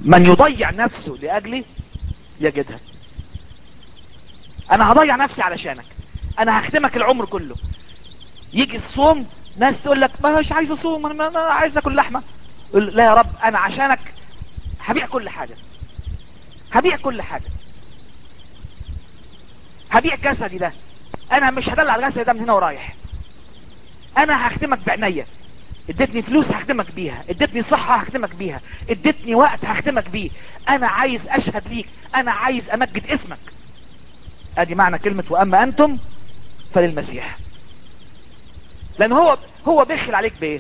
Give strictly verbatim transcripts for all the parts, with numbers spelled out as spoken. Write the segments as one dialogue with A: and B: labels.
A: من يضيع نفسه لاجلي يجدها. انا هضيع نفسي علشانك، انا هخدمك العمر كله. يجي الصوم ناس تقول لك ما مش عايز اصوم، انا ما عايز اكل لحمه. لا يا رب، انا عشانك هبيع كل حاجه، هبيع كل حاجه، هبيع جسدي ده، انا مش هدلع الجسد ده من هنا ورايح، انا هخدمك بعناية. اديتني فلوس هخدمك بيها، اديتني صحة هخدمك بيها، اديتني وقت هخدمك بيه، انا عايز اشهد ليك، انا عايز امجد اسمك. ادي معنى كلمة واما انتم فللمسيح. لان هو هو بيخل عليك بايه؟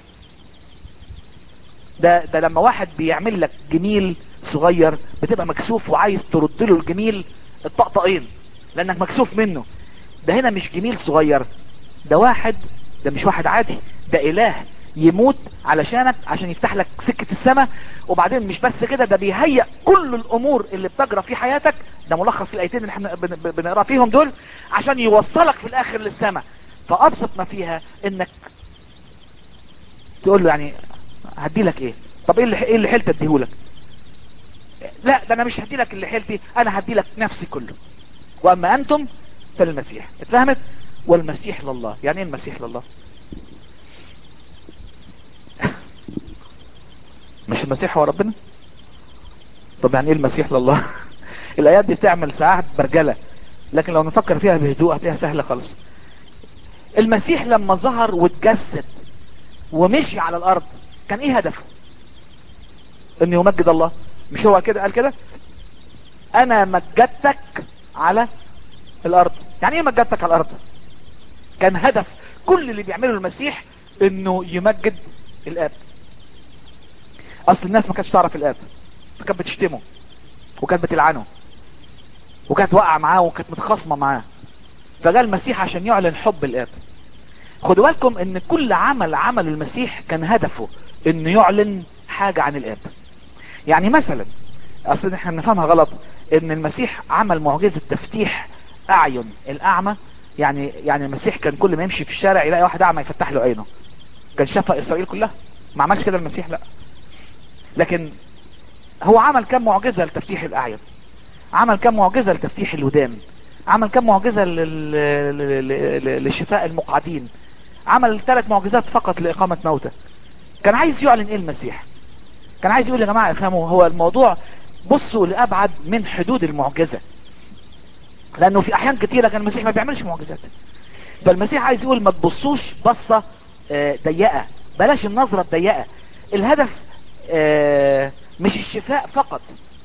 A: ده ده لما واحد بيعمل لك جميل صغير بتبقى مكسوف وعايز ترد له الجميل الطقطقين لانك مكسوف منه. ده هنا مش جميل صغير، ده واحد، ده مش واحد عادي، ده اله يموت علشانك عشان يفتح لك سكة السماء. وبعدين مش بس كده، ده بيهيئ كل الامور اللي بتجرى في حياتك. ده ملخص الايتين اللي احنا بنقرا فيهم دول عشان يوصلك في الاخر للسماء. فابسط ما فيها انك تقول له يعني هدي لك ايه؟ طب ايه اللي ايه اللي حيلت اديهولك؟ لا ده انا مش هدي لك اللي حيلتي، انا هدي لك نفسي كله. واما انتم فالمسيح. اتفهمت؟ والمسيح لله. يعني ايه المسيح لله؟ مش المسيح هو ربنا؟ طب يعني ايه المسيح لله؟ الايات دي بتعمل ساعات برجلة، لكن لو نفكر فيها بهدوء هتلاقيها سهلة خالص. المسيح لما ظهر واتجسد ومشي على الارض كان ايه هدفه؟ انه يمجد الله. مش هو كده قال كده؟ انا مجدتك على الارض. يعني ايه مجدتك على الارض؟ كان هدف كل اللي بيعمله المسيح انه يمجد الاب. اصل الناس ما كانتش تعرف الاب، فكانت بتشتمه وكانت بتلعنه وكانت واقعه معاه وكانت متخاصمه معاه. فجاء المسيح عشان يعلن حب الاب. خدوا بالكم ان كل عمل عمل المسيح كان هدفه انه يعلن حاجة عن الاب. يعني مثلا اصلا احنا بنفهمها غلط ان المسيح عمل معجزة تفتيح اعين الاعمى. يعني يعني المسيح كان كل ما يمشي في الشارع يلاقي واحد اعمى يفتح له عينه. كان شفى اسرائيل كلها؟ ما عملش كده المسيح، لا. لكن هو عمل كم معجزة لتفتيح الاعين، عمل كم معجزة لتفتيح الودان، عمل كم معجزة لل- لل- لل- لشفاء المقعدين، عمل ثلاث معجزات فقط لإقامة موتى. كان عايز يعلن ايه المسيح؟ كان عايز يقول يا جماعة افهموا هو الموضوع بصوا لأبعد من حدود المعجزة. لأنه في أحيان كتيرة كان المسيح ما بيعملش معجزات. فالمسيح عايز يقول ما تبصوش بصة آه، ضيقة، بلاش النظرة الضيقة. الهدف آه، مش الشفاء فقط،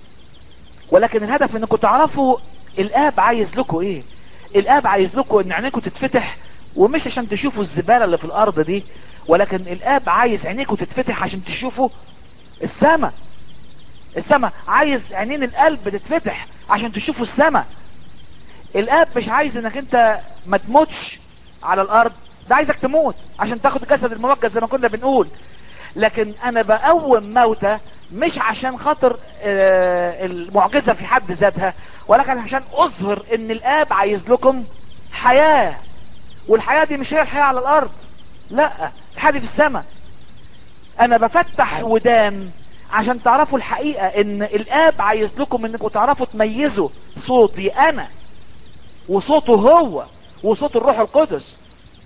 A: ولكن الهدف انكم تعرفوا الآب عايز لكم ايه. الآب عايز لكم ان عينيكم تتفتح، ومش عشان تشوفوا الزبالة اللي في الأرض دي، ولكن الآب عايز عينيكم تتفتح عشان تشوفوا السماء. السماء عايز عينين القلب تتفتح عشان تشوفوا السماء. الآب مش عايز انك انت ما تموتش على الأرض، ده عايزك تموت عشان تاخد الجسد الممجد زي ما كنا بنقول. لكن انا بقوم موتى مش عشان خاطر آه، المعجزة في حد ذاتها، ولكن عشان اظهر ان الآب عايز لكم حياة. والحياة دي مش هي الحياة على الارض، لا، الحياة دي في السماء. انا بفتح ودان عشان تعرفوا الحقيقة ان الآب عايز لكم انكم تعرفوا تميزوا صوتي انا وصوته هو وصوت الروح القدس.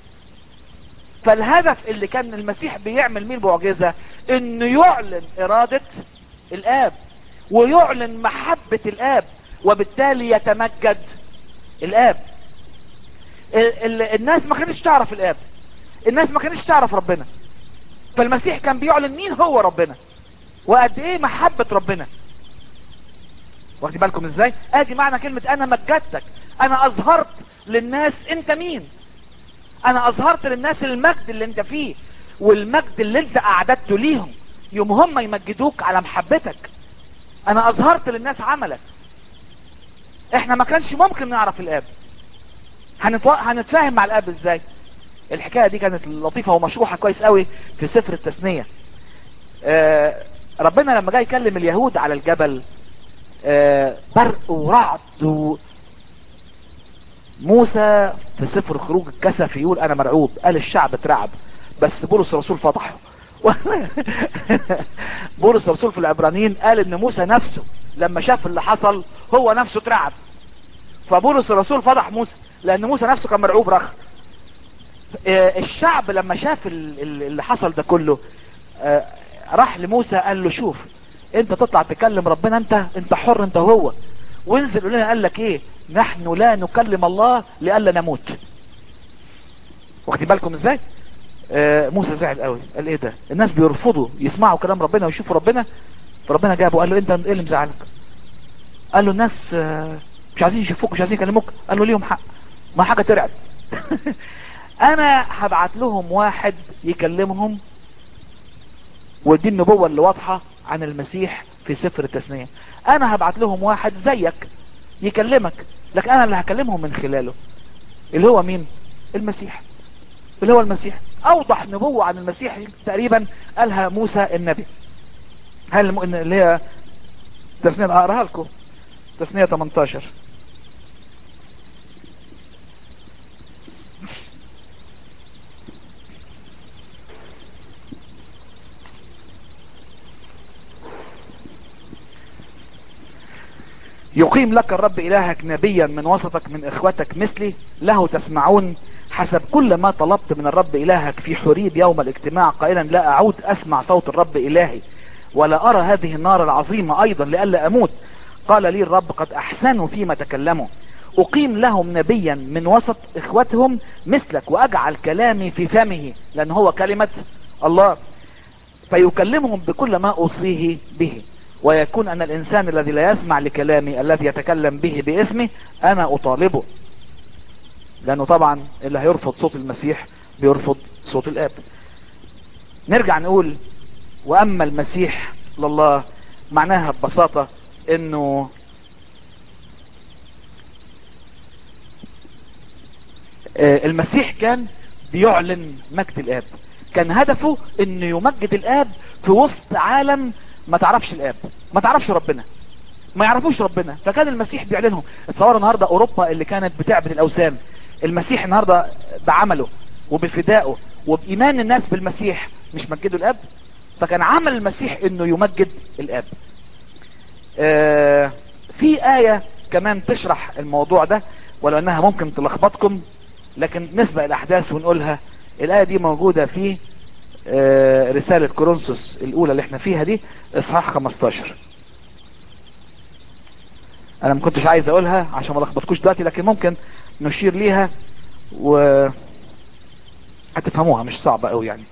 A: فالهدف اللي كان المسيح بيعمل مين معجزة انه يعلن ارادة الآب ويعلن محبة الآب، وبالتالي يتمجد الآب. ال- ال- الناس ما كانتش تعرف الآب، الناس ما كانتش تعرف ربنا، فالمسيح كان بيعلن مين هو ربنا وقد ايه محبة ربنا. واخدين بالكم ازاي؟ ادي معنى كلمة انا مجدتك. انا اظهرت للناس انت مين، انا اظهرت للناس المجد اللي انت فيه والمجد اللي انت اعددته ليهم يوم هم يمجدوك على محبتك. انا اظهرت للناس عملك. احنا ما كانش ممكن نعرف الاب، هنتو... هنتفاهم مع الاب ازاي؟ الحكاية دي كانت لطيفة ومشروحة كويس قوي في سفر التثنية. آه ربنا لما جاي يكلم اليهود على الجبل، آه برق ورعد و... موسى في سفر خروج الكسف يقول انا مرعوب، قال الشعب اترعب، بس بولس الرسول فضحه بولس الرسول في العبرانيين قال ان موسى نفسه لما شاف اللي حصل هو نفسه اترعب. فبولس الرسول فضح موسى لان موسى نفسه كان مرعوب رخ. آه، الشعب لما شاف ال- ال- اللي حصل ده كله، آه، راح لموسى قال له شوف انت تطلع تكلم ربنا، انت انت حر انت وهو، وانزل قول لنا قال لك ايه، نحن لا نكلم الله لئلا نموت. واخدين بالكم ازاي؟ آه، موسى زعل قوي، قال ايه ده، الناس بيرفضوا يسمعوا كلام ربنا ويشوفوا ربنا. فربنا جابه قال له انت ايه اللي مزعلك؟ قال له الناس آه، مش عايزين يشوفوك، مش عايزين يكلموك. قال له ليهم حق، ما حاجه ترعب. انا هبعت لهم واحد يكلمهم، ودي النبوة اللي واضحة عن المسيح في سفر التثنية. انا هبعت لهم واحد زيك يكلمك، لكن انا اللي هكلمهم من خلاله، اللي هو مين؟ المسيح. اللي هو المسيح. اوضح نبوة عن المسيح تقريبا قالها موسى النبي. هل الم- اللي هي تثنية، اقراها لكم، تثنية تمنتاشر. يقيم لك الرب إلهك نبيا من وسطك من إخوتك مثلي، له تسمعون حسب كل ما طلبت من الرب إلهك في حريب يوم الاجتماع قائلا لا أعود أسمع صوت الرب إلهي ولا أرى هذه النار العظيمة أيضا لئلا أموت. قال لي الرب قد أحسنوا فيما تكلموا، أقيم لهم نبيا من وسط إخوتهم مثلك وأجعل كلامي في فمه، لأن هو كلمة الله، فيكلمهم بكل ما أوصيه به. ويكون أن الإنسان الذي لا يسمع لكلامي الذي يتكلم به باسمي أنا أطالبه، لأنه طبعا اللي هيرفض صوت المسيح بيرفض صوت الآب. نرجع نقول وأما المسيح لله، معناها ببساطة إنه آه، المسيح كان بيعلن مجد الآب، كان هدفه إنه يمجد الآب في وسط عالم ما تعرفش الآب، ما تعرفش ربنا، ما يعرفوش ربنا، فكان المسيح بيعلنهم. اتصور النهارده اوروبا اللي كانت بتعبد الاوثان، المسيح النهارده بعمله وبفدائه وبايمان الناس بالمسيح مش مجدوا الاب، فكان عمل المسيح انه يمجد الاب. آه في آية كمان تشرح الموضوع ده، ولو انها ممكن تلخبطكم لكن نسبق الاحداث ونقولها. الآية دي موجودة في آه رسالة كورنثوس الاولى اللي احنا فيها دي، اصحاح خمستاشر. انا ما كنتش عايز اقولها عشان ما لخبطكوش دلوقتي، لكن ممكن نشير ليها و هتفهموها، مش صعبة قوي يعني.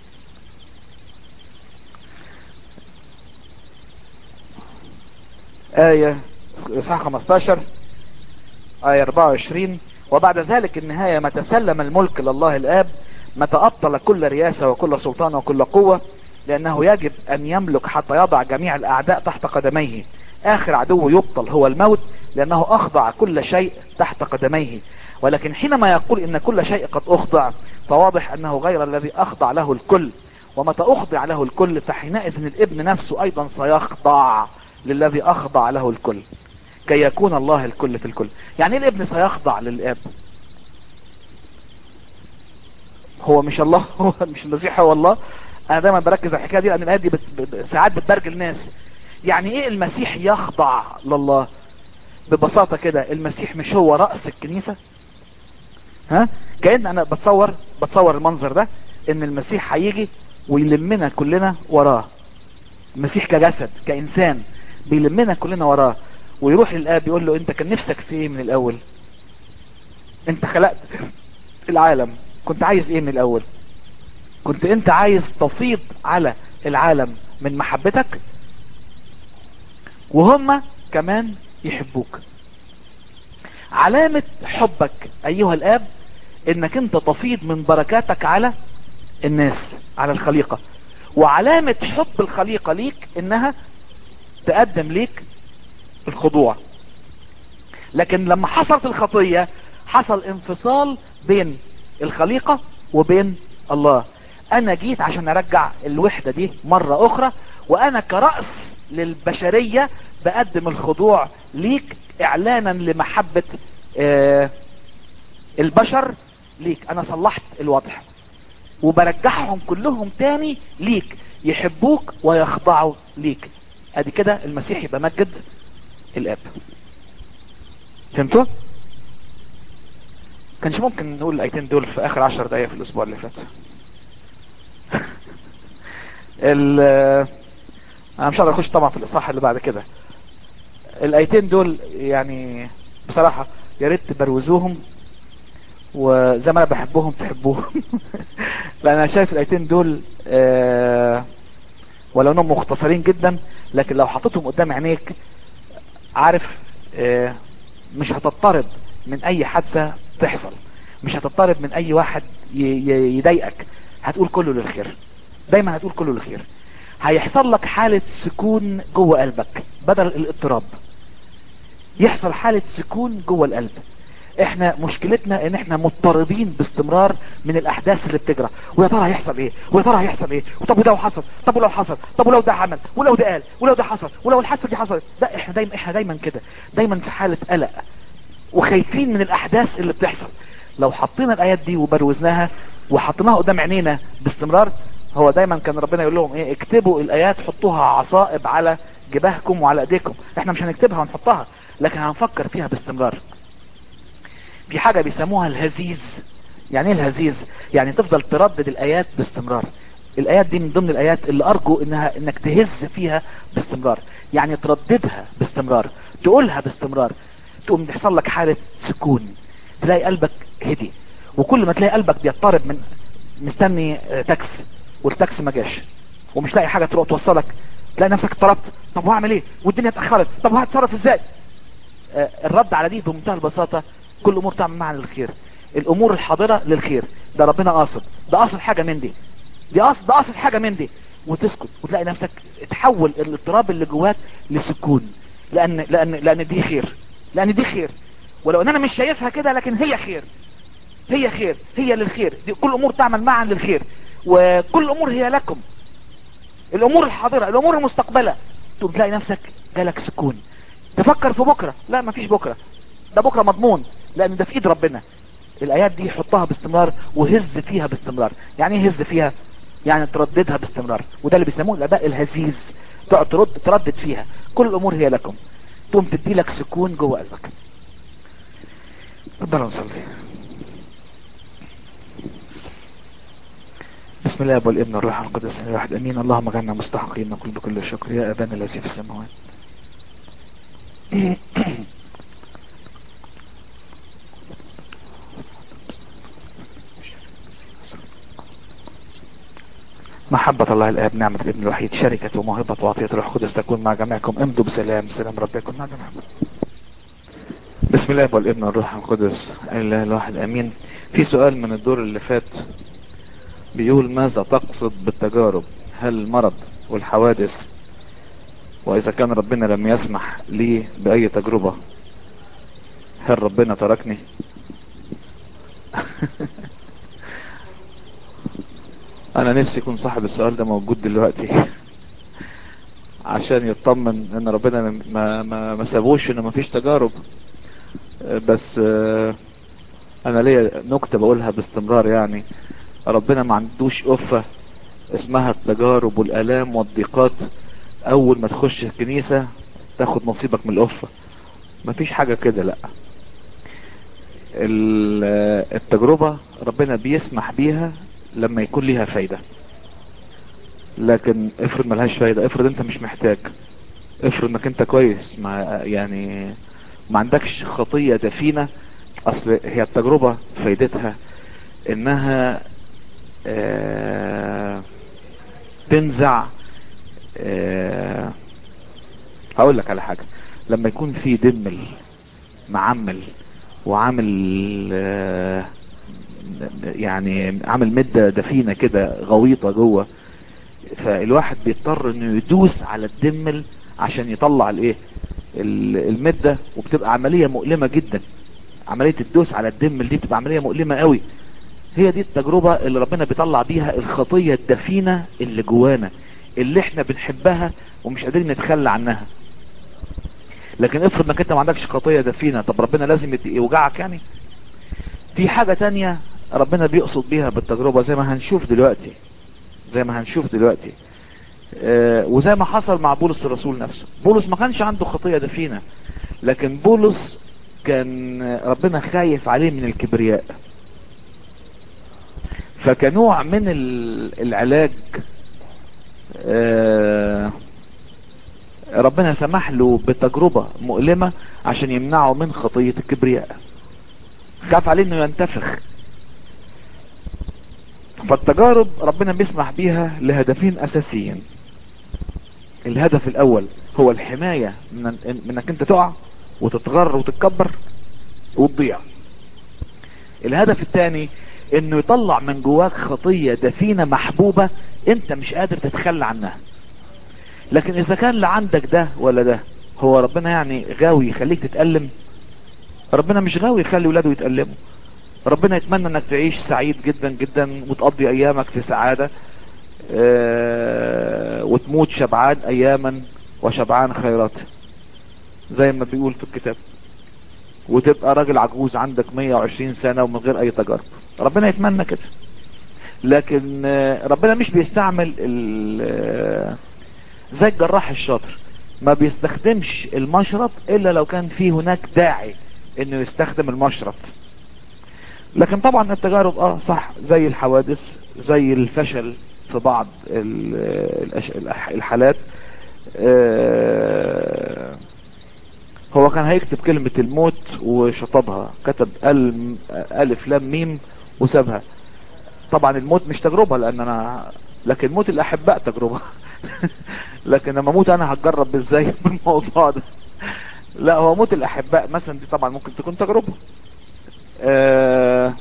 A: آية إصحاح خمستاشر آية أربعة وعشرين: وبعد ذلك النهاية ما تسلم الملك لله الآب، متى أبطل كل رياسة وكل سلطان وكل قوة، لأنه يجب أن يملك حتى يضع جميع الأعداء تحت قدميه. آخر عدو يبطل هو الموت، لأنه أخضع كل شيء تحت قدميه. ولكن حينما يقول إن كل شيء قد أخضع، فواضح أنه غير الذي أخضع له الكل، ومتى أخضع له الكل فحينئذ الابن نفسه أيضا سيخضع للذي أخضع له الكل، كي يكون الله الكل في الكل. يعني ايه الابن سيخضع للاب؟ هو مش الله، هو مش المسيح هو الله. انا دايما بركز على الحكايه دي لان الايه دي بت... بت... ساعات بتبرجل الناس. يعني ايه المسيح يخضع لله؟ ببساطه كده، المسيح مش هو راس الكنيسه؟ ها، كأن انا بتصور بتصور المنظر ده، ان المسيح هيجي ويلمنا كلنا وراه. المسيح كجسد كإنسان بيلمنا كلنا وراه، ويروح للآب يقول له انت كان نفسك في ايه من الاول؟ انت خلقت العالم، كنت عايز ايه من الاول؟ كنت انت عايز تفيض على العالم من محبتك، وهم كمان يحبوك. علامة حبك ايها الاب انك انت تفيض من بركاتك على الناس، على الخليقة. وعلامة حب الخليقة ليك انها تقدم ليك الخضوع. لكن لما حصلت الخطية حصل انفصال بين الخليقة وبين الله. انا جيت عشان ارجع الوحدة دي مرة اخرى، وانا كرأس للبشرية بقدم الخضوع ليك اعلانا لمحبة آه البشر ليك. انا صلحت الوضع. وبرجعهم كلهم تاني ليك، يحبوك ويخضعوا ليك. ادي كده المسيح يبقى مجد الاب. فهمتوا؟ كانش ممكن نقول الايتين دول في اخر عشر دقايق في الاسبوع اللي فات؟ انا مش هقدر اخش طبعا في الاصحاح اللي بعد كده. الايتين دول يعني بصراحة يا ريت تبروزوهم، وزي ما انا بحبهم تحبوهم. لان انا شايف الايتين دول آه ولو انهم مختصرين جدا، لكن لو حطيتهم قدام عينيك عارف آه مش هتضطرب من اي حادثة تحصل، مش هتضطرب من اي واحد يضايقك، هتقول كله للخير، دايما هتقول كله للخير. هيحصل لك حالة سكون جوه قلبك بدل الاضطراب، يحصل حالة سكون جوه القلب. احنا مشكلتنا ان احنا مضطربين باستمرار من الاحداث اللي بتجرى، ويا ترى هيحصل ايه، ويا ترى هيحصل ايه، طب ولو حصل، طب ولو حصل، طب ولو ده عمل، ولو ده قال، ولو ده حصل، ولو الحادثه دي حصلت. ده احنا دايما احنا دايما كده، دايما في حاله قلق وخايفين من الاحداث اللي بتحصل. لو حطينا الايات دي وبروزناها وحطيناها قدام عينينا باستمرار، هو دايما كان ربنا يقول لهم ايه؟ اكتبوا الايات، حطوها عصائب على جباهكم وعلى ايديكم. احنا مش هنكتبها ونحطها، لكن هنفكر فيها باستمرار. في حاجة بيسموها الهزيز. يعني ايه الهزيز؟ يعني تفضل تردد الايات باستمرار. الايات دي من ضمن الايات اللي ارجو انها انك تهز فيها باستمرار، يعني ترددها باستمرار، تقولها باستمرار، تقوم تحصل لك حالة سكون، تلاقي قلبك هدي. وكل ما تلاقي قلبك بيضطرب من مستني تاكس والتاكس ما جاش، ومش لاقي حاجة تروح توصلك، تلاقي نفسك اضطربت، طب وهعمل ايه والدنيا اتأخرت، طب وهتصرف ازاي؟ آه الرد على دي بمنتهى البساطة، كل امور تعمل معنا للخير. الامور الحاضرة للخير، ده ربنا قاصد، ده قاصد حاجة من دي، دي قاصد ده قاصد حاجة من دي، وتسكت وتلاقي نفسك تحول الاضطراب اللي جواك لسكون، لان لان لان دي خير، لان دي خير. ولو ان انا مش شايفها كده، لكن هي خير، هي خير، هي للخير. دي كل امور تعمل معا للخير، وكل امور هي لكم. الامور الحاضرة، الامور المستقبلة، تقوم تلاقي نفسك جالك سكون. تفكر في بكرة، لا مفيش بكرة، ده بكرة مضمون، لان ده في ايد ربنا. الايات دي حطها باستمرار وهز فيها باستمرار. يعني ايه هز فيها؟ يعني ترددها باستمرار، وده اللي بيسموه الاباء الهزيز. تقعد ترد تردد فيها، كل الامور هي لكم، تقوم تدي لك سكون جوه قلبك. اتفضلوا نصلي. بسم الله والابن والروح القدس الواحد امين. اللهم اجعلنا مستحقين نقول بكل شكر يا ابانا الذي في السماوات. محبة الله الآب، نعمة الابن الوحيد، شركة وموهبة وعطية الروح القدس تكون مع جميعكم. امضوا بسلام، سلام رب يكون مع جميعكم. بسم الله والابن والروح القدس الاله الواحد امين. في سؤال من الدور اللي فات بيقول: ماذا تقصد بالتجارب؟ هل المرض والحوادث؟ واذا كان ربنا لم يسمح لي باي تجربة، هل ربنا تركني؟ انا نفسي يكون صاحب السؤال ده موجود دلوقتي عشان يطمن ان ربنا ما ما ما سابوش ان ما فيش تجارب. بس انا ليا نكتة بقولها باستمرار، يعني ربنا ما عندوش قفة اسمها التجارب والالام والضيقات اول ما تخش الكنيسة تاخد نصيبك من القفة. مفيش حاجة كده، لا. التجربة ربنا بيسمح بيها لما يكون ليها فايدة، لكن افرض ملهاش فايدة، افرض انت مش محتاج، افرض انك انت كويس، ما يعني ما عندكش خطية دفينة. اصل هي التجربة فايدتها انها آه تنزع. آه هقول لك على حاجة: لما يكون في دمل معمل وعامل آه يعني عامل مدة دفينة كده غويطة جوه، فالواحد بيضطر انه يدوس على الدمل عشان يطلع الايه المدة، وبتبقى عملية مؤلمة جدا. عملية الدوس على الدمل دي بتبقى عملية مؤلمة قوي. هي دي التجربة اللي ربنا بيطلع بيها الخطية الدفينة اللي جوانا، اللي احنا بنحبها ومش قادرين نتخلى عنها. لكن افرض انك انت ما عندكش خطية دفينة، طب ربنا لازم يوجعك يعني؟ في حاجة تانية ربنا بيقصد بيها بالتجربة زي ما هنشوف دلوقتي، زي ما هنشوف دلوقتي. آه وزي ما حصل مع بولس الرسول نفسه. بولس ما كانش عنده خطية دفينة، لكن بولس كان ربنا خايف عليه من الكبرياء، فكنوع من العلاج آه ربنا سمح له بتجربة مؤلمة عشان يمنعه من خطية الكبرياء. خاف عليه انه ينتفخ. فالتجارب ربنا بيسمح بيها لهدفين اساسيين. الهدف الاول هو الحماية من من انك انت تقع وتتغر وتتكبر وتضيع. الهدف الثاني انه يطلع من جواك خطية دفينة محبوبة انت مش قادر تتخلى عنها. لكن اذا كان لا عندك ده ولا ده، هو ربنا يعني غاوي يخليك تتألم؟ ربنا مش غاوي يخلي ولاده يتألموا. ربنا يتمنى انك تعيش سعيد جدا جدا وتقضي ايامك في سعادة، اه وتموت شبعان اياما وشبعان خيرات زي ما بيقول في الكتاب، وتبقى راجل عجوز عندك مية وعشرين سنة ومن غير اي تجارب. ربنا يتمنى كده. لكن اه ربنا مش بيستعمل زي الجراح الشاطر، ما بيستخدمش المشرط الا لو كان فيه هناك داعي انه يستخدم المشرط. لكن طبعا التجارب اه صح، زي الحوادث، زي الفشل في بعض الحالات. آه هو كان هيكتب كلمة الموت وشطبها، كتب ألف لام ميم وسابها. طبعا الموت مش تجربة لان انا، لكن موت الاحباء تجربة. لكن لما موت انا هتجرب ازاي بالموضوع ده؟ لا، هو موت الاحباء مثلا دي طبعا ممكن تكون تجربة. آه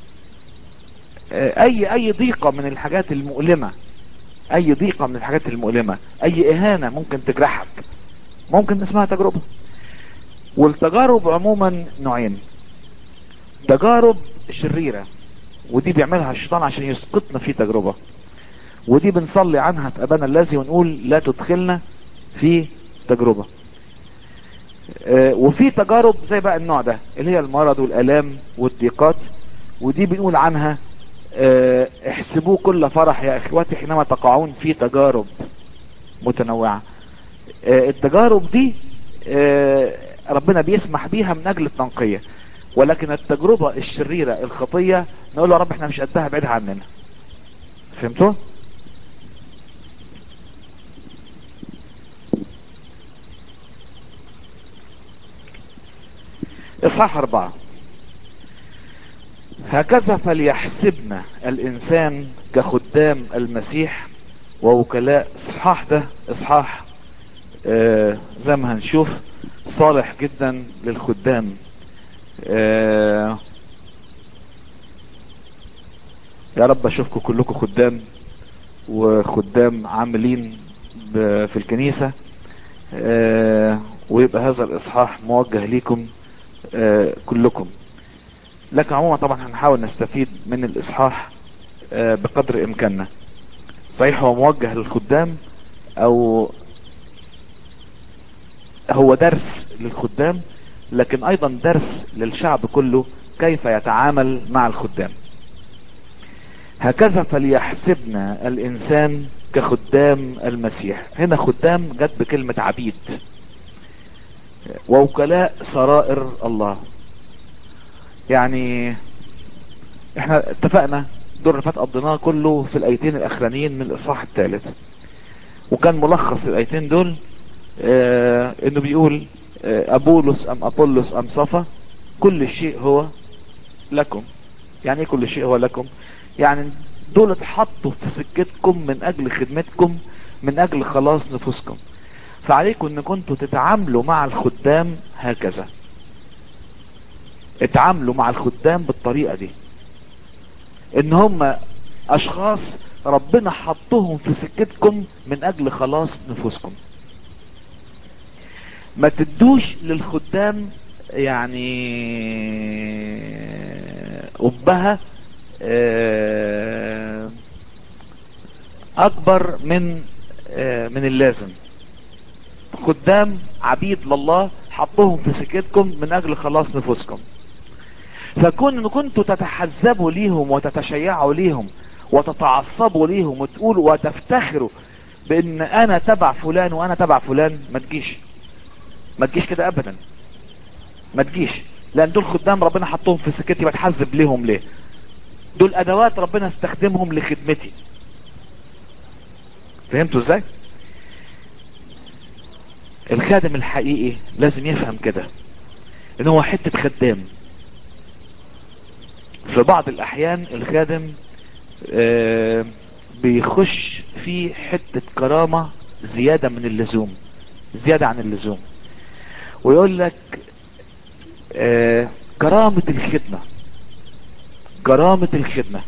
A: اي اي ضيقة من الحاجات المؤلمة، اي ضيقة من الحاجات المؤلمة، اي اهانة ممكن تجرحك، ممكن اسمها تجربة. والتجارب عموما نوعين: تجارب شريرة ودي بيعملها الشيطان عشان يسقطنا في تجربة، ودي بنصلي عنها في ابانا الذي ونقول لا تدخلنا في تجربة. اه وفي تجارب زي بقى النوع ده اللي هي المرض والالام والضيقات، ودي بنقول عنها اه احسبوه كل فرح يا اخواتي حينما تقعون في تجارب متنوعة. اه التجارب دي اه ربنا بيسمح بيها من اجل التنقية، ولكن التجربة الشريرة الخطية نقول له يا رب احنا مش قدها، بعيدها عننا. فهمتوا؟ اصحاح اربعة: هكذا فليحسبنا الانسان كخدام المسيح ووكلاء. اصحاح ده اصحاح آه زي ما هنشوف صالح جدا للخدام. آه يا رب اشوفكم كلكم خدام وخدام عاملين في الكنيسة، آه ويبقى هذا الاصحاح موجه ليكم آه كلكم. لكن عموما طبعا هنحاول نستفيد من الاصحاح آه بقدر امكاننا. صحيح هو موجه للخدام او هو درس للخدام، لكن ايضا درس للشعب كله كيف يتعامل مع الخدام. هكذا فليحسبنا الانسان كخدام المسيح. هنا خدام جت بكلمة عبيد، ووكلاء سرائر الله. يعني احنا اتفقنا الدور اللي فات قضيناه كله في الايتين الاخرانيين من الاصحاح الثالث، وكان ملخص الايتين دول اه انه بيقول اه ابولس ام ابولس ام صفا كل شيء هو لكم. يعني ايه كل شيء هو لكم؟ يعني دول اتحطوا في سكتكم من اجل خدمتكم، من اجل خلاص نفوسكم. فعليكم ان كنتوا تتعاملوا مع الخدام هكذا. اتعاملوا مع الخدام بالطريقة دي، ان هم اشخاص ربنا حطهم في سكتكم من اجل خلاص نفوسكم. ما تدوش للخدام يعني قبها اكبر من من اللازم. خدام عبيد لله حطهم في سكتكم من اجل خلاص نفوسكم. فكون ان كنتوا تتحزبوا ليهم وتتشيعوا ليهم وتتعصبوا ليهم وتقولوا وتفتخروا بان انا تبع فلان وانا تبع فلان، ما تجيش ما تجيش كده ابدا، ما تجيش. لان دول خدام ربنا حطهم في سكتي، بتحزب ليهم ليه؟ دول ادوات ربنا استخدمهم لخدمتي. فهمتوا ازاي؟ الخادم الحقيقي لازم يفهم كده، ان هو حتة خدام. في بعض الاحيان الخادم آه بيخش في حتة كرامة زيادة من اللزوم، زيادة عن اللزوم، ويقول لك آه كرامة الخدمة، كرامة الخدمة.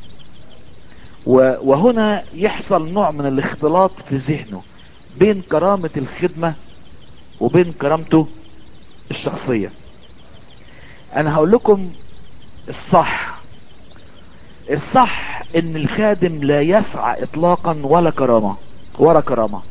A: وهنا يحصل نوع من الاختلاط في ذهنه بين كرامة الخدمة وبين كرامته الشخصية. انا هقول لكم الصح، الصح ان الخادم لا يسعى اطلاقا ولا كرامة ولا كرامة،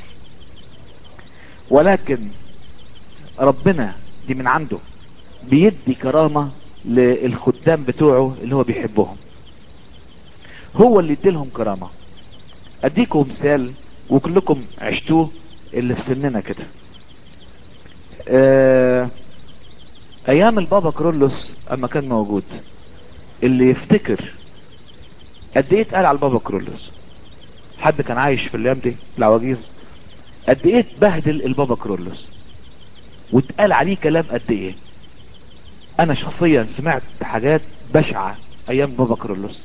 A: ولكن ربنا دي من عنده بيدي كرامة للخدام بتوعه اللي هو بيحبهم، هو اللي يديلهم كرامة. اديكم مثال وكلكم عشتوه اللي في سننا كده. اه ايام البابا كرولوس اما كان موجود، اللي يفتكر قد ايه اتقال على البابا كرولوس، حد كان عايش في الايام دي العواجيز، قد ايه اتبهدل البابا كرولوس واتقال عليه كلام قد ايه. انا شخصيا سمعت حاجات بشعة ايام بابا كرولوس.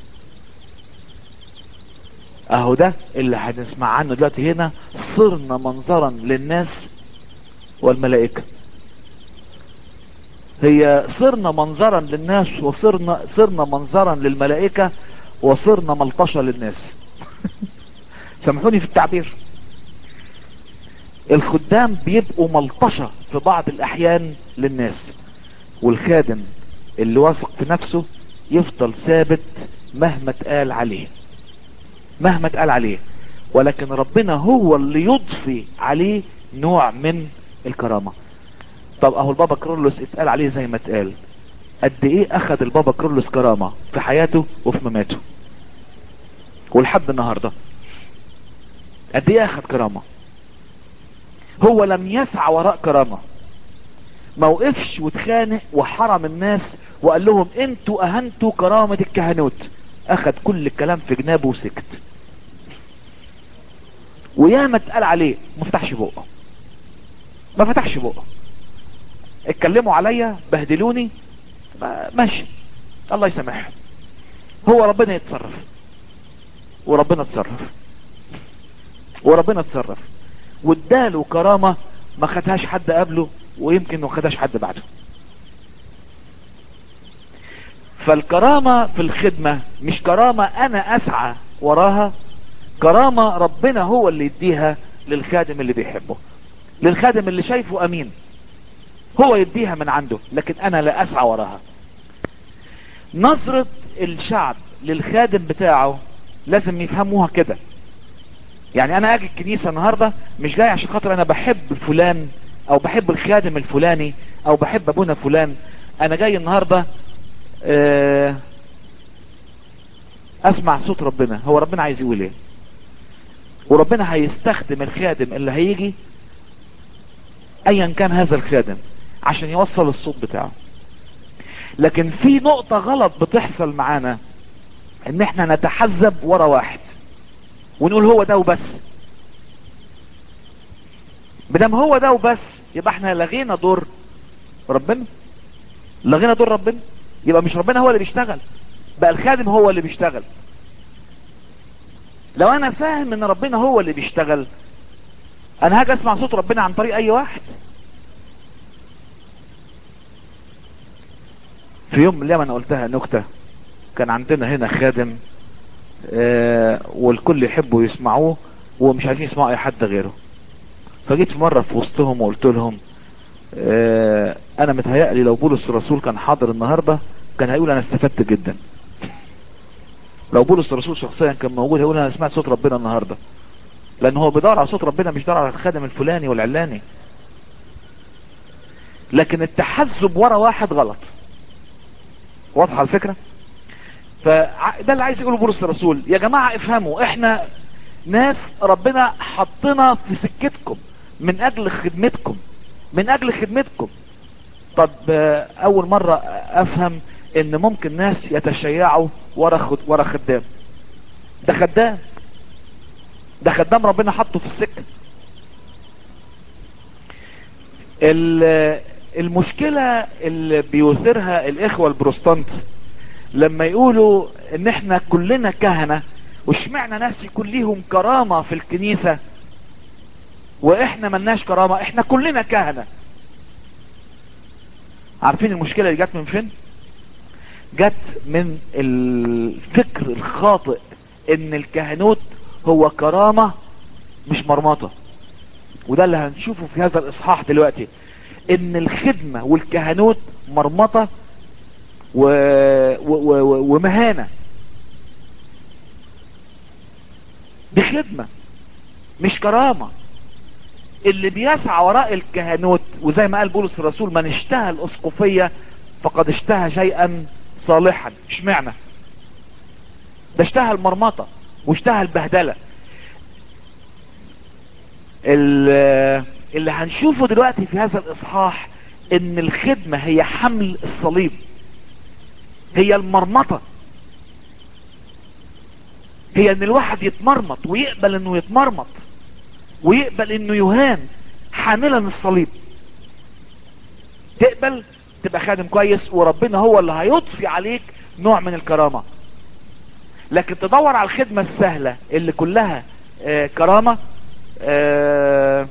A: اهو ده اللي هنسمع عنه دلوقتي هنا، صرنا منظرا للناس والملائكة. هي صرنا منظرا للناس وصرنا صرنا منظرا للملائكة وصرنا ملطشة للناس. سامحوني في التعبير. الخدام بيبقوا ملطشة في بعض الاحيان للناس، والخادم اللي واثق في نفسه يفضل ثابت مهما اتقال عليه، مهما اتقال عليه، ولكن ربنا هو اللي يضفي عليه نوع من الكرامة. طب اهو البابا كرولوس اتقال عليه زي ما اتقال، قد ايه اخذ البابا كرولوس كرامة في حياته وفي مماته ولحد النهاردة، قد ايه اخذ كرامة. هو لم يسعى وراء كرامة، ما وقفش واتخانق وحرم الناس وقال لهم انتوا اهنتوا كرامة الكهنوت، اخذ كل الكلام في جنابه وسكت. وياما اتقال عليه ما فتحش بقه، ما فتحش بقه. اتكلموا عليا بهدلوني، ماشي الله يسامحهم، هو ربنا يتصرف، وربنا اتصرف، وربنا اتصرف واداله كرامة ما خدهاش حد قبله ويمكن ما خدهاش حد بعده. فالكرامة في الخدمة مش كرامة انا اسعى وراها، كرامة ربنا هو اللي يديها للخادم اللي بيحبه، للخادم اللي شايفه امين، هو يديها من عنده، لكن انا لا اسعى وراها. نظرة الشعب للخادم بتاعه لازم يفهموها كده. يعني انا اجي الكنيسة النهاردة مش جاي عشان خاطر انا بحب فلان او بحب الخادم الفلاني او بحب ابونا فلان، انا جاي النهاردة اه اسمع صوت ربنا، هو ربنا عايز يقول ايه، وربنا هيستخدم الخادم اللي هيجي ايا كان هذا الخادم عشان يوصل الصوت بتاعه. لكن في نقطة غلط بتحصل معانا، ان احنا نتحزب ورا واحد ونقول هو ده وبس. بدم هو ده وبس يبقى احنا لغينا دور ربنا، لغينا دور ربنا، يبقى مش ربنا هو اللي بيشتغل، بقى الخادم هو اللي بيشتغل. لو انا فاهم ان ربنا هو اللي بيشتغل، انا هاجي اسمع صوت ربنا عن طريق اي واحد. في يوم من الايام انا قلتها نكتة، كان عندنا هنا خادم آه والكل يحبوا يسمعوه ومش عايزين يسمعوا اي حد غيره. فجيت في مرة في وسطهم وقلت لهم آه انا متهيألي لو بولس الرسول كان حاضر النهاردة كان هيقول انا استفدت جدا. لو بولس الرسول شخصيا كان موجود هيقول انا سمعت صوت ربنا النهاردة، لان هو بيدور على صوت ربنا مش بيدور على الخادم الفلاني والعلاني. لكن التحزب ورا واحد غلط. واضحة الفكرة؟ فده اللي عايز يقوله بولس الرسول، يا جماعة افهموا، احنا ناس ربنا حطنا في سكتكم من اجل خدمتكم، من اجل خدمتكم. طب اول مرة افهم ان ممكن ناس يتشيعوا ورا خد ورا خدام. ده خدام، ده خدام ربنا حطه في السكة. المشكلة اللي بيثيرها الاخوة البروستانت لما يقولوا ان احنا كلنا كهنة، واشمعنا ناس يكون ليهم كرامة في الكنيسة واحنا ملناش كرامة، احنا كلنا كهنة. عارفين المشكلة اللي جت من فين؟ جت من الفكر الخاطئ ان الكهنوت هو كرامة مش مرمطة. وده اللي هنشوفه في هذا الاصحاح دلوقتي، ان الخدمة والكهنوت مرمطة و... و... و... ومهانة. دي خدمة مش كرامة. اللي بيسعى وراء الكهنوت، وزي ما قال بولس الرسول، من اشتهى الاسقفية فقد اشتهى شيئا صالحا. اشمعنى؟ ده اشتهى المرمطة واشتهى البهدلة. اللي هنشوفه دلوقتي في هذا الاصحاح ان الخدمة هي حمل الصليب، هي المرمطة، هي ان الواحد يتمرمط ويقبل انه يتمرمط ويقبل انه يهان حاملا الصليب. تقبل تبقى خادم كويس وربنا هو اللي هيضفي عليك نوع من الكرامة. لكن تدور على الخدمة السهلة اللي كلها آه كرامة، آه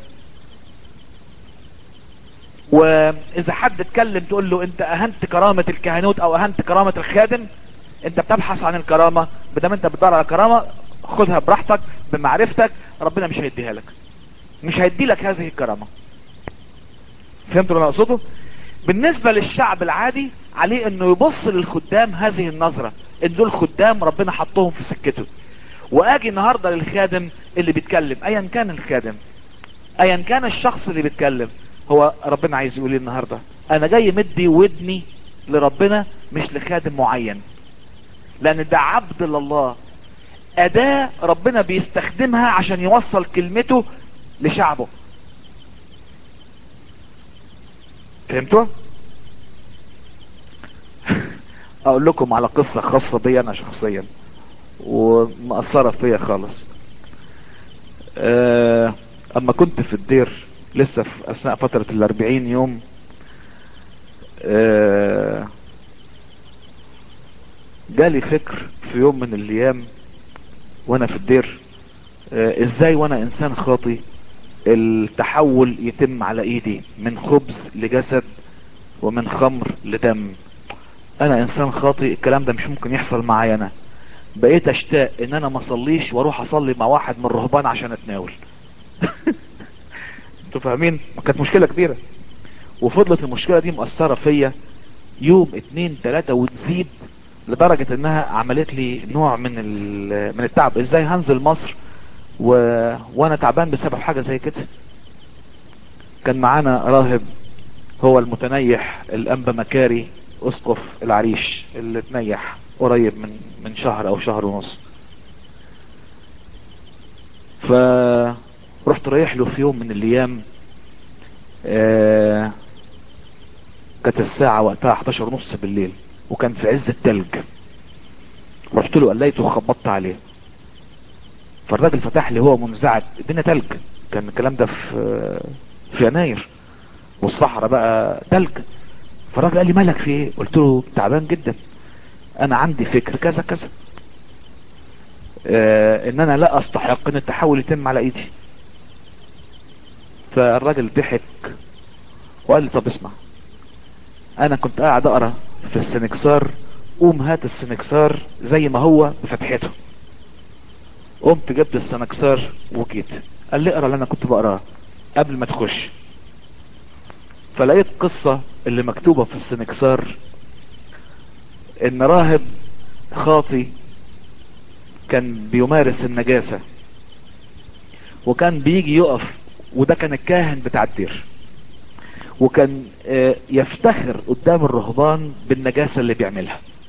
A: واذا حد اتكلم تقول له انت اهنت كرامة الكهنوت او اهنت كرامة الخادم، انت بتبحث عن الكرامة. بدام انت بتدور على كرامة خدها براحتك بمعرفتك، ربنا مش هيديها لك، مش هيدي لك هذه الكرامة. فهمتوا اللي انا اقصده؟ بالنسبة للشعب العادي عليه انه يبص للخدام هذه النظرة، ان دول خدام ربنا حطهم في سكته. واجي النهاردة للخادم اللي بيتكلم، ايا كان الخادم، ايا كان الشخص اللي بيتكلم، هو ربنا عايز يقول لي النهاردة انا جاي مدي ودني لربنا مش لخادم معين، لان ده عبد لله، اداة ربنا بيستخدمها عشان يوصل كلمته لشعبه. فهمتوا؟ اقول لكم على قصة خاصة بي انا شخصيا ومأثرة فيا خالص. أه اما كنت في الدير لسه في اثناء فترة الاربعين يوم، أه جالي فكر في يوم من الايام وانا في الدير، أه ازاي وانا انسان خاطي التحول يتم على ايدي من خبز لجسد ومن خمر لدم. انا انسان خاطئ، الكلام ده مش ممكن يحصل معايا. انا بقيت اشتاق ان انا ما اصليش واروح اصلي مع واحد من الرهبان عشان اتناول. انتوا فاهمين؟ كانت مشكلة كبيرة، وفضلت المشكلة دي مؤثرة فيا يوم اتنين تلاتة وتزيد لدرجة انها عملت لي نوع من من التعب. ازاي هنزل مصر و... وانا تعبان بسبب حاجة زي كده؟ كان معانا راهب هو المتنيح الانبا مكاري اسقف العريش اللي تنيح قريب من من شهر او شهر ونص. فرحت رايح له في يوم من الايام، آه كانت الساعة وقتها احداشر ونص بالليل وكان في عز التلج. رحت له قليته وخبطت عليه، فالراجل فتح لي هو منزعج، الدنيا تلج، كان الكلام ده في في يناير والصحراء بقى تلج. فالراجل قال لي مالك في ايه؟ قلت له تعبان جدا، انا عندي فكر كذا كذا، آه ان انا لا استحق ان التحول يتم على ايدي. فالراجل ضحك وقال لي طب اسمع، انا كنت قاعد اقرا في السنكسار، قوم هات السنكسار زي ما هو بفتحته. قمت جبت السنكسار وجيت. قال لي اقرا اللي انا كنت بقراه قبل ما تخش. فلقيت قصة اللي مكتوبة في السنكسار ان راهب خاطي كان بيمارس النجاسة وكان بيجي يقف، وده كان الكاهن بتاع الدير، وكان يفتخر قدام الرهبان بالنجاسة اللي بيعملها.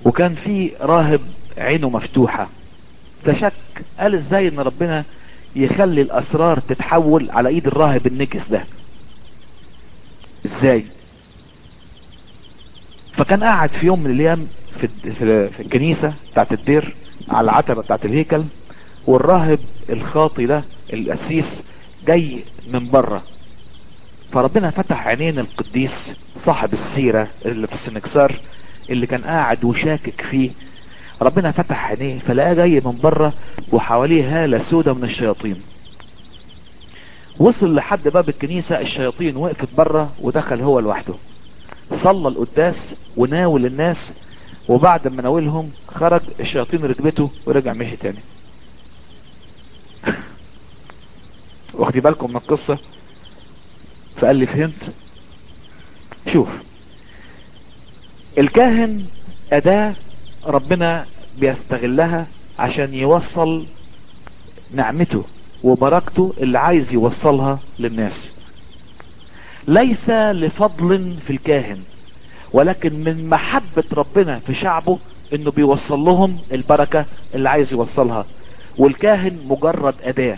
A: وكان في راهب عينه مفتوحة، فشك، قال ازاي ان ربنا يخلي الاسرار تتحول على ايد الراهب النجس ده، ازاي؟ فكان قاعد في يوم من الايام في في في الكنيسة بتاعت الدير على العتبة بتاعت الهيكل، والراهب الخاطي ده القسيس جاي من بره، فربنا فتح عينين القديس صاحب السيرة اللي في السنكسار اللي كان قاعد وشاكك فيه. ربنا فتح عينيه فلقاه جاي من بره وحواليه هالة سودة من الشياطين. وصل لحد باب الكنيسة، الشياطين وقفت بره ودخل هو لوحده، صلى القداس وناول الناس، وبعد ما ناولهم خرج، الشياطين ركبته ورجع مشي تاني. واخدي بالكم من القصة؟ فقال لي فهمت. شوف، الكاهن أداة ربنا بيستغلها عشان يوصل نعمته وبركته اللي عايز يوصلها للناس، ليس لفضل في الكاهن، ولكن من محبة ربنا في شعبه انه بيوصل لهم البركة اللي عايز يوصلها، والكاهن مجرد أداة.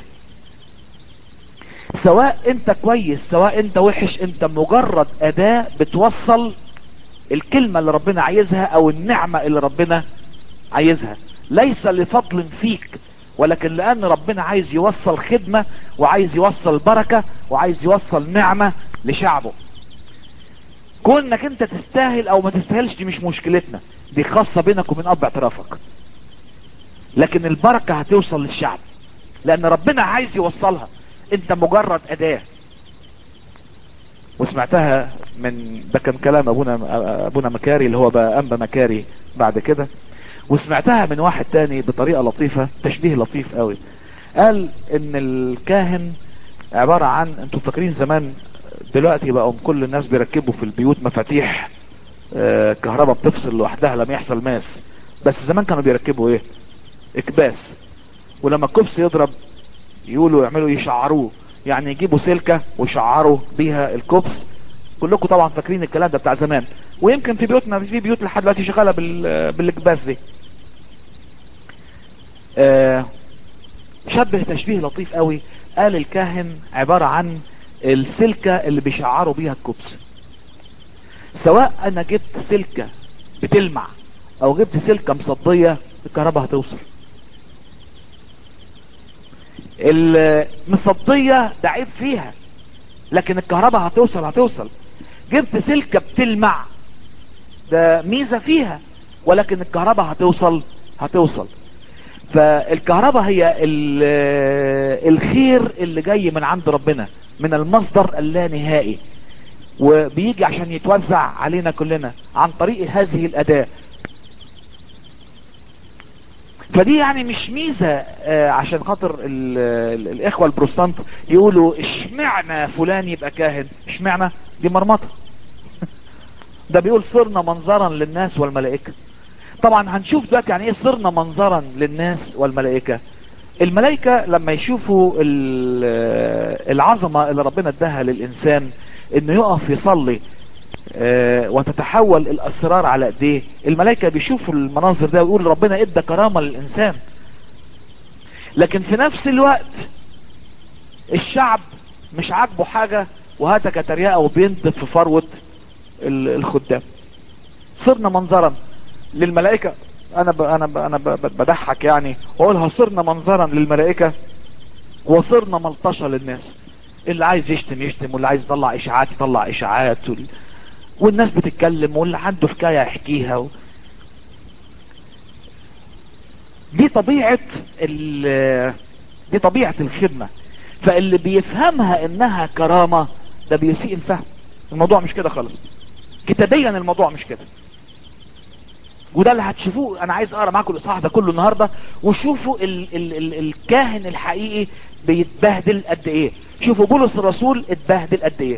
A: سواء انت كويس سواء انت وحش، انت مجرد أداة بتوصل الكلمة اللي ربنا عايزها او النعمة اللي ربنا عايزها، ليس لفضل فيك، ولكن لان ربنا عايز يوصل خدمة وعايز يوصل بركة وعايز يوصل نعمة لشعبه. كونك انت تستاهل او ما تستاهلش دي مش مشكلتنا، دي خاصة بينك وبين اب اعترافك، لكن البركة هتوصل للشعب لان ربنا عايز يوصلها، انت مجرد اداة. وسمعتها من، ده كان كلام ابونا ابونا مكاري اللي هو بقى انبا مكاري بعد كده، وسمعتها من واحد تاني بطريقة لطيفة، تشبيه لطيف قوي. قال ان الكاهن عبارة عن، انتوا فاكرين زمان، دلوقتي بقوا كل الناس بيركبوا في البيوت مفاتيح آه كهرباء بتفصل لوحدها لما يحصل ماس، بس زمان كانوا بيركبوا ايه؟ اكباس، ولما الكبس يضرب يقولوا يعملوا يشعروه، يعني يجيبوا سلكة ويشعروا بيها الكبس. كلكم طبعا فاكرين الكلام ده بتاع زمان، ويمكن في بيوتنا، في بيوت لحد دلوقتي شغاله بال بالاكباس دي. آه شبه تشبيه لطيف قوي، قال الكاهن عبارة عن السلكة اللي بيشعروا بيها الكبس. سواء انا جبت سلكة بتلمع او جبت سلكة مصدية، الكهرباء هتوصل. المصدية ده عيب فيها، لكن الكهرباء هتوصل هتوصل. جبت سلكة بتلمع، ده ميزة فيها، ولكن الكهرباء هتوصل هتوصل. فالكهرباء هي الخير اللي جاي من عند ربنا، من المصدر اللانهائي، وبيجي عشان يتوزع علينا كلنا عن طريق هذه الأداة. فدي يعني مش ميزة آه عشان خاطر ال ال الإخوة البروستانت يقولوا اشمعنا فلان يبقى كاهن، اشمعنا دي مرمطة. ده بيقول صرنا منظرا للناس والملائكة. طبعا هنشوف دلوقتي يعني ايه صرنا منظرا للناس والملائكة. الملائكة لما يشوفوا العظمة اللي ربنا اداها للإنسان انه يقف يصلي اه وتتحول الاسرار على ايديه، الملائكة بيشوفوا المناظر ده ويقول ربنا ادى كرامة للإنسان. لكن في نفس الوقت الشعب مش عاجبه حاجة وهاتك تريقة وبينتف في فروة الخدام. صرنا منظرا للملائكة، انا ب انا ب انا ب بضحك يعني واقولها صرنا منظرا للملائكة وصرنا ملطشة للناس. اللي عايز يشتم يشتم، واللي عايز يطلع اشاعات يطلع اشاعات، وال... والناس بتتكلم، واللي عنده حكاية يحكيها و... دي طبيعة ال... دي طبيعة الخدمة. فاللي بيفهمها انها كرامة ده بيسيء الفهم. الموضوع مش كده خالص، كتابيا الموضوع مش كده. وده اللي هتشوفوه. انا عايز اقرا معاكم الاصحاح ده كله النهارده، وشوفوا ال ال ال الكاهن الحقيقي بيتبهدل قد ايه. شوفوا بولس الرسول اتبهدل قد ايه.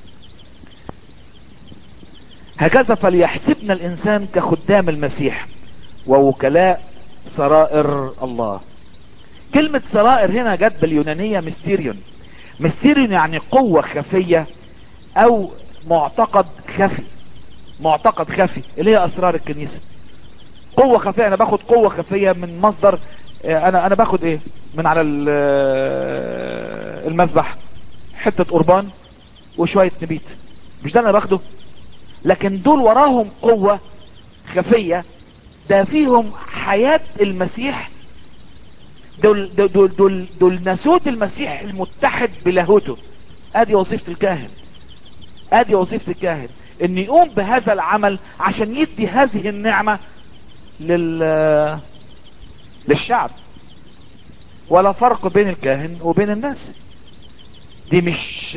A: هكذا فليحسبنا الانسان كخدام المسيح ووكلاء سرائر الله. كلمة سرائر هنا جت باليونانية ميستيريون. ميستيريون يعني قوة خفية او معتقد خفي. معتقد خفي اللي هي اسرار الكنيسة. قوة خفية، انا باخد قوة خفية من مصدر. انا انا باخد ايه من على المذبح؟ حتة قربان وشوية نبيت، مش ده انا باخده؟ لكن دول وراهم قوة خفية، ده فيهم حياة المسيح. دول دول دول دول, دول ناسوت المسيح المتحد بلاهوته. ادي وظيفة الكاهن، ادي وظيفة الكاهن، ان يقوم بهذا العمل عشان يدي هذه النعمة لل للشعب. ولا فرق بين الكاهن وبين الناس. دي مش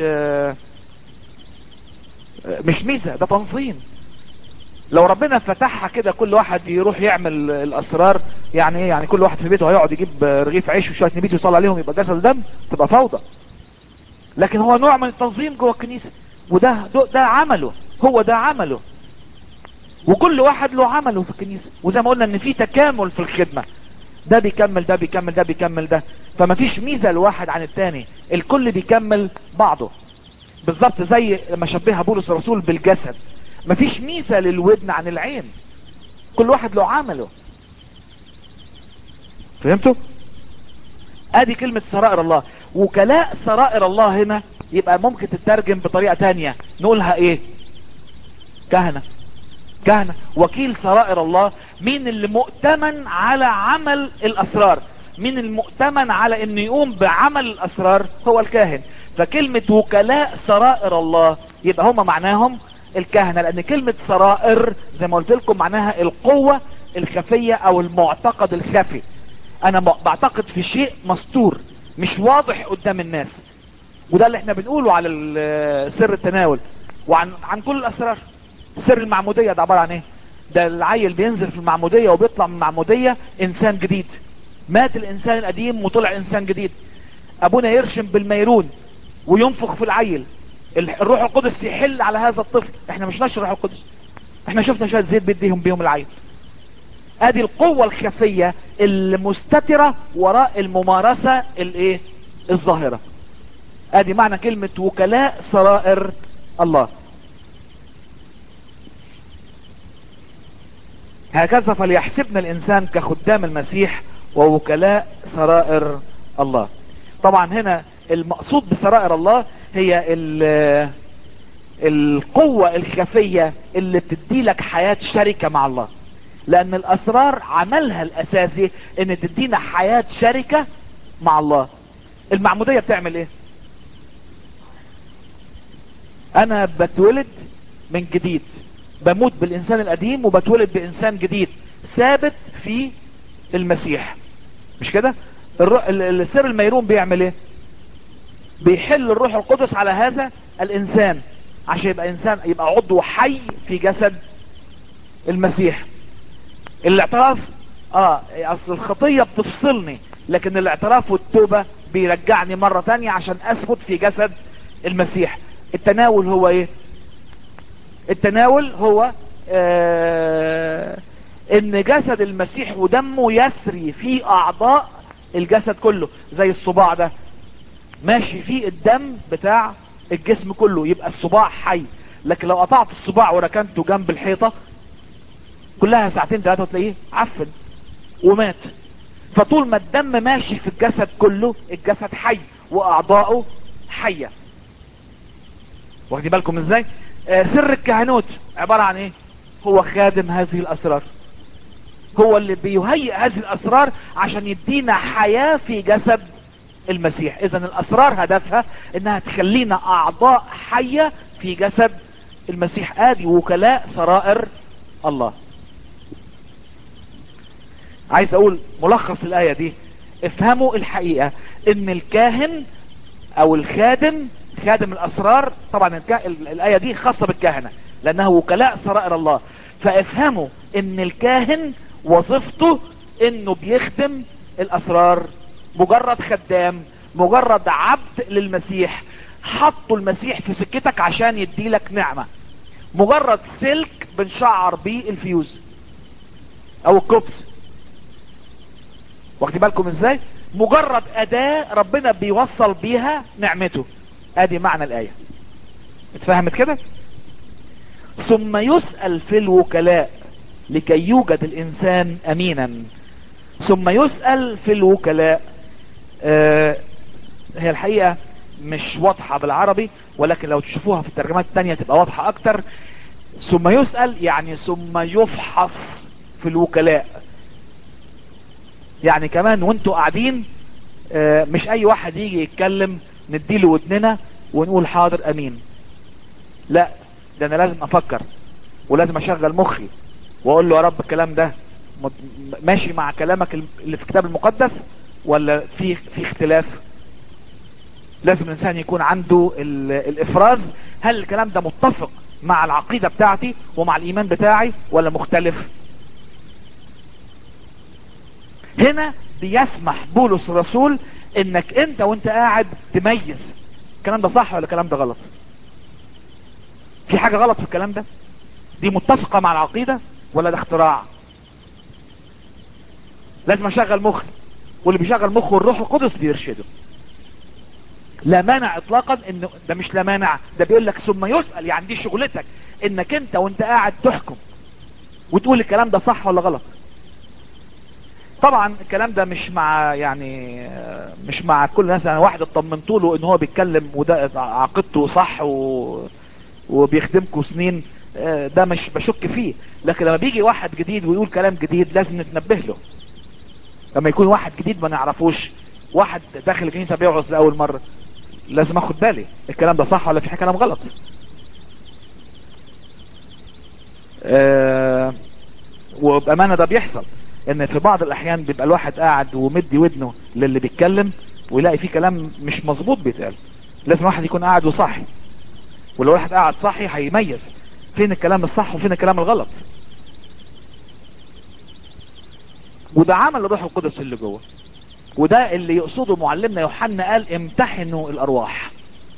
A: مش ميزة، ده تنظيم. لو ربنا فتحها كده كل واحد يروح يعمل الاسرار، يعني ايه؟ يعني كل واحد في بيته هيقعد يجيب رغيف عيش وشويه نبيت ويصلي عليهم يبقى جسد دم، تبقى فوضى. لكن هو نوع من التنظيم جوه الكنيسه، وده ده, ده عمله، هو ده عمله. وكل واحد له عمله في الكنيسه، وزي ما قلنا ان في تكامل في الخدمه، ده بيكمل ده بيكمل ده بيكمل ده، فما فيش ميزه لواحد عن التاني، الكل بيكمل بعضه. بالظبط زي لما شبهها بولس الرسول بالجسد، مفيش ميزة للودن عن العين، كل واحد له عمله. فهمتوا؟ ادي كلمة سرائر الله. وكلاء سرائر الله هنا يبقى ممكن تترجم بطريقة تانية، نقولها ايه؟ كهنة. كهنة وكيل سرائر الله. مين اللي مؤتمن على عمل الاسرار؟ مين المؤتمن على انه يقوم بعمل الاسرار؟ هو الكاهن. فكلمة وكلاء سرائر الله يبقى هما معناهم الكهنة، لان كلمة سرائر زي ما قلت لكم معناها القوة الخفية او المعتقد الخفي. انا بعتقد في شيء مستور مش واضح قدام الناس، وده اللي احنا بنقوله على سر التناول وعن عن كل الاسرار. سر المعمودية ده عبارة عن ايه؟ ده العيل بينزل في المعمودية وبيطلع من المعمودية انسان جديد، مات الانسان القديم وطلع انسان جديد. ابونا يرشم بالميرون وينفخ في العيل، الروح القدس يحل على هذا الطفل. احنا مش نشر الروح القدس، احنا شفنا شوية زيت بيديهم بيهم العيل. ادي القوة الخفية المستترة وراء الممارسة الايه الظاهرة. ادي معنى كلمة وكلاء سرائر الله. هكذا فليحسبنا الانسان كخدام المسيح ووكلاء سرائر الله. طبعا هنا المقصود بسرائر الله هي القوة الخفية اللي بتدي لك حياة شركة مع الله، لان الاسرار عملها الاساسي ان تدينا حياة شركة مع الله. المعمودية بتعمل ايه؟ انا بتولد من جديد، بموت بالانسان القديم وبتولد بانسان جديد ثابت في المسيح، مش كده؟ السر الميرون بيعمل ايه؟ بيحل الروح القدس على هذا الانسان عشان يبقى انسان، يبقى عضو حي في جسد المسيح. الاعتراف اه اصل الخطية بتفصلني، لكن الاعتراف والتوبة بيرجعني مرة تانية عشان اثبت في جسد المسيح. التناول هو ايه؟ التناول هو آه ان جسد المسيح ودمه يسري في اعضاء الجسد كله. زي الصباع ده ماشي فيه الدم بتاع الجسم كله، يبقى الصباع حي. لكن لو قطعت الصباع وركنته جنب الحيطة كلها ساعتين ثلاثة وتلاقيه عفن ومات. فطول ما الدم ماشي في الجسد كله الجسد حي واعضاؤه حية. واخدين بالكم ازاي؟ آه سر الكهنوت عبارة عن ايه؟ هو خادم هذه الاسرار، هو اللي بيهيئ هذه الاسرار عشان يدينا حياة في جسد المسيح. اذا الاسرار هدفها انها تخلينا اعضاء حية في جسد المسيح. ادي وكلاء سرائر الله. عايز اقول ملخص الاية دي، افهموا الحقيقة ان الكاهن او الخادم، خادم الاسرار، طبعا الكا... الاية دي خاصة بالكهنة لانها وكلاء سرائر الله. فافهموا ان الكاهن وظيفته انه بيخدم الاسرار، مجرد خدام، مجرد عبد للمسيح. حطوا المسيح في سكتك عشان يديلك نعمة، مجرد سلك بنشعر بيه الفيوز او الكوبس. واخدين بالكم ازاي؟ مجرد اداة ربنا بيوصل بيها نعمته. ادي معنى الاية، اتفهمت كده؟ ثم يسأل في الوكلاء لكي يوجد الانسان امينا ثم يسأل في الوكلاء. آه هي الحقيقة مش واضحة بالعربي، ولكن لو تشوفوها في الترجمات التانية تبقى واضحة اكتر. ثم يسأل يعني ثم يفحص في الوكلاء، يعني كمان وانتوا قاعدين آه مش اي واحد يجي يتكلم نديله ودننا ونقول حاضر امين. لا، ده انا لازم افكر ولازم اشغل مخي واقول له يا رب الكلام ده ماشي مع كلامك اللي في الكتاب المقدس ولا في في اختلاف. لازم الانسان يكون عنده الافراز، هل الكلام ده متفق مع العقيدة بتاعتي ومع الايمان بتاعي ولا مختلف. هنا بيسمح بولس الرسول انك انت وانت قاعد تميز الكلام ده صح ولا الكلام ده غلط. في حاجة غلط في الكلام ده، دي متفقة مع العقيدة ولا ده اختراع. لازم اشغل مخي، واللي بيشغل مخه الروح القدس بيرشده. لا مانع اطلاقا انه ده، مش لا مانع، ده بيقول لك ثم يسأل، يعني دي شغلتك انك انت وانت قاعد تحكم وتقول الكلام ده صح ولا غلط. طبعا الكلام ده مش مع يعني مش مع كل الناس. يعني واحد اطمنت له ان هو بيتكلم وده عقيدته صح و... وبيخدمكم سنين، ده مش بشك فيه. لكن لما بيجي واحد جديد ويقول كلام جديد لازم نتنبه له. لما يكون واحد جديد ما نعرفوش، واحد داخل الكنيسة بيوعظ لأول مرة، لازم اخد بالي الكلام ده صح ولا في كلام غلط. أه وبأمانة ده بيحصل، ان في بعض الاحيان بيبقى الواحد قاعد ومدي ودنه للي بيتكلم ويلاقي فيه كلام مش مظبوط بيتقال. لازم واحد يكون قاعد وصاحي، ولو واحد قاعد صاحي هيميز فين الكلام الصح وفين الكلام الغلط. وده عمل الروح القدس اللي جوه، وده اللي يقصده معلمنا يوحنا، قال امتحنوا الارواح.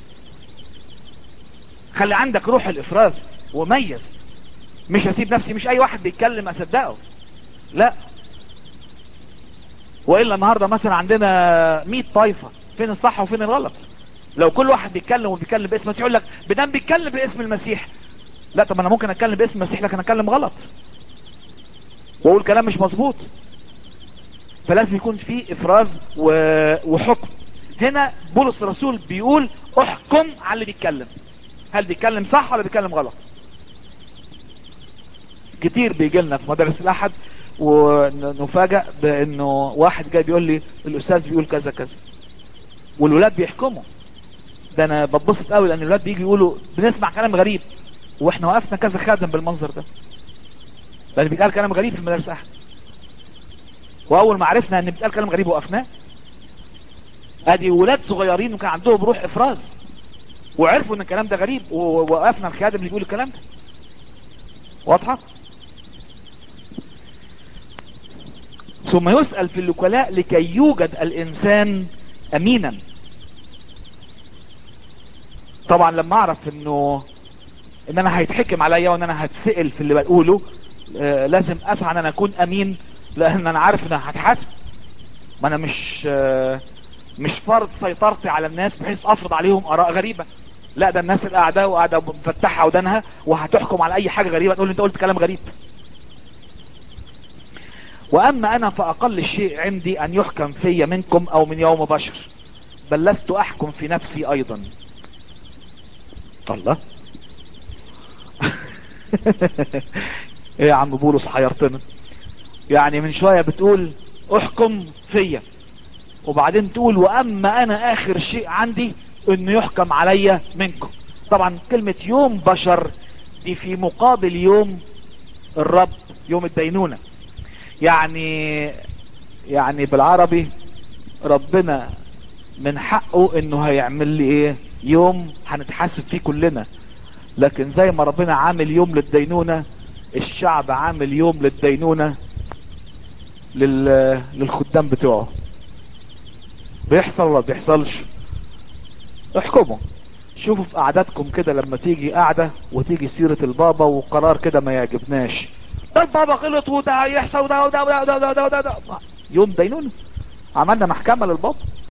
A: خلي عندك روح الافراز وميز. مش هسيب نفسي مش اي واحد بيتكلم اصدقه، لا. والا النهارده مثلا عندنا مية طايفه، فين الصح وفين الغلط. لو كل واحد بيتكلم وبيتكلم باسم المسيح يقول لك بدام بيتكلم باسم المسيح، لا طب انا ممكن اتكلم باسم المسيح لكن اتكلم غلط واقول كلام مش مظبوط. فلازم يكون في افراز وحكم. هنا بولس الرسول بيقول احكم على اللي بيتكلم، هل بيتكلم صح ولا بيتكلم غلط. كتير بيجي لنا في مدارس الاحد ونفاجأ بانه واحد جاي بيقول لي الاستاذ بيقول كذا كذا والولاد بيحكموا. ده انا بتبسط قوي لان الولاد بيجي يقولوا بنسمع كلام غريب، واحنا وقفنا كذا خادم بالمنظر ده، لان بيتقال كلام غريب في المدارس الاحد. واول ما عرفنا ان بيتقال كلام غريب وقفناه. ادي ولاد صغيرين وكان عندهم روح افراز وعرفوا ان الكلام ده غريب، ووقفنا الخادم اللي بيقول الكلام ده. واضحه. ثم يسأل في الوكلاء لكي يوجد الانسان امينا. طبعا لما اعرف انه ان انا هيتحكم عليا وان انا هتسأل في اللي بقوله، آه لازم اسعى ان انا اكون امين، لان انا عارف ان انا هتحاسب. ما انا مش آه مش فرض سيطرتي على الناس بحيث افرض عليهم اراء غريبة. لا، ده الناس اللي قاعده وقاعده مفتحه ودانها وهتحكم على اي حاجه غريبه، تقول لي انت قلت كلام غريب. واما انا فاقل الشيء عندي ان يحكم في منكم او من يوم بشر، بل لست احكم في نفسي ايضا. الله. ايه يا عم بولس حيرتنا. يعني من شوية بتقول احكم فيا، وبعدين تقول واما انا اخر شيء عندي انه يحكم عليا منكم. طبعا كلمة يوم بشر دي في مقابل يوم الرب، يوم الدينونة. يعني يعني بالعربي ربنا من حقه انه هيعمل لي ايه، يوم هنتحاسب فيه كلنا. لكن زي ما ربنا عامل يوم للدينونة، الشعب عامل يوم للدينونة لل... للخدام بتوعه. بيحصل ولا بيحصلش؟ احكموا. شوفوا في قعداتكم كده لما تيجي قعدة وتيجي سيرة البابا وقرار كده ما يعجبناش، ده البابا غلط وده هيحصل وده وده وده وده وده وده وده. يوم دينونة، عملنا محكمة للبابا.